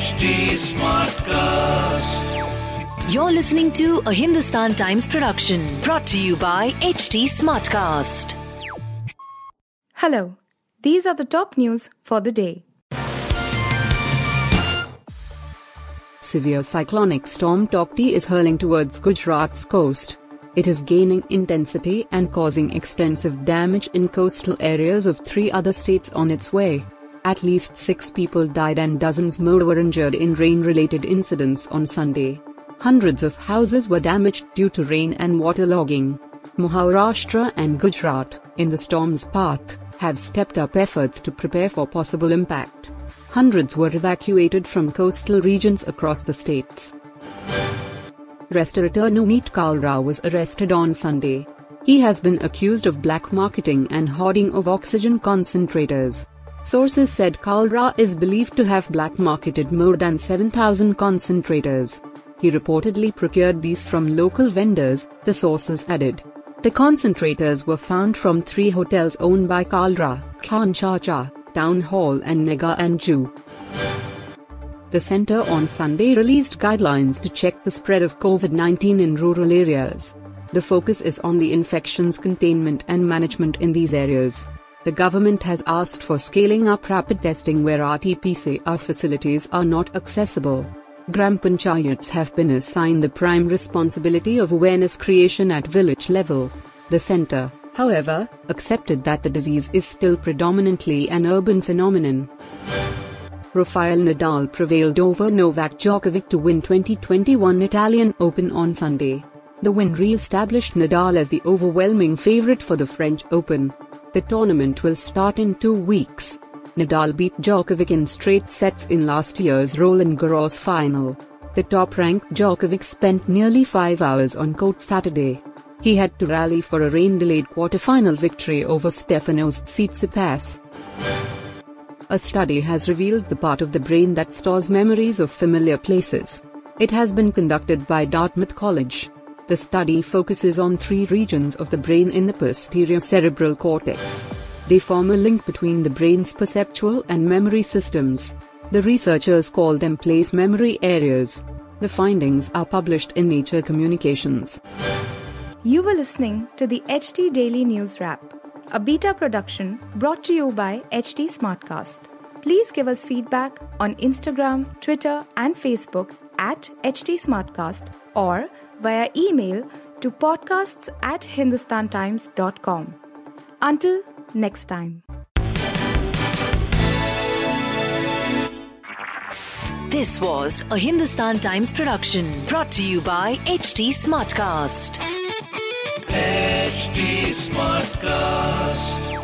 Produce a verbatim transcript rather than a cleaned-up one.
H T Smartcast. You're listening to a Hindustan Times production brought to you by H T Smartcast. Hello, these are the top news for the day. Severe cyclonic storm Taukte is hurling towards Gujarat's coast. It is gaining intensity and causing extensive damage in coastal areas of three other states on its way. At least six people died and dozens more were injured in rain-related incidents on Sunday. Hundreds of houses were damaged due to rain and waterlogging. Maharashtra and Gujarat, in the storm's path, have stepped up efforts to prepare for possible impact. Hundreds were evacuated from coastal regions across the states. Restaurateur Navneet Kalra was arrested on Sunday. He has been accused of black marketing and hoarding of oxygen concentrators. Sources said Kalra is believed to have black marketed more than seven thousand concentrators. He reportedly procured these from local vendors, the sources added. The concentrators were found from three hotels owned by Kalra, Khan Chacha, Town Hall and Nega and Jew. The centre on Sunday released guidelines to check the spread of COVID nineteen in rural areas. The focus is on the infections containment and management in these areas. The government has asked for scaling up rapid testing where R T P C R facilities are not accessible. Gram Panchayats have been assigned the prime responsibility of awareness creation at village level. The centre, however, accepted that the disease is still predominantly an urban phenomenon. Rafael Nadal prevailed over Novak Djokovic to win twenty twenty-one Italian Open on Sunday. The win re-established Nadal as the overwhelming favourite for the French Open. The tournament will start in two weeks. Nadal beat Djokovic in straight sets in last year's Roland Garros final. The top-ranked Djokovic spent nearly five hours on court Saturday. He had to rally for a rain-delayed quarter-final victory over Stefanos Tsitsipas. A study has revealed the part of the brain that stores memories of familiar places. It has been conducted by Dartmouth College. The study focuses on three regions of the brain in the posterior cerebral cortex. They form a link between the brain's perceptual and memory systems. The researchers call them place memory areas. The findings are published in Nature Communications. You were listening to the H T Daily News Wrap, a beta production brought to you by H T Smartcast. Please give us feedback on Instagram, Twitter and Facebook at H T Smartcast or via email to podcasts at hindustantimes dot com. Until next time. This was a Hindustan Times production brought to you by H T Smartcast. H T Smartcast.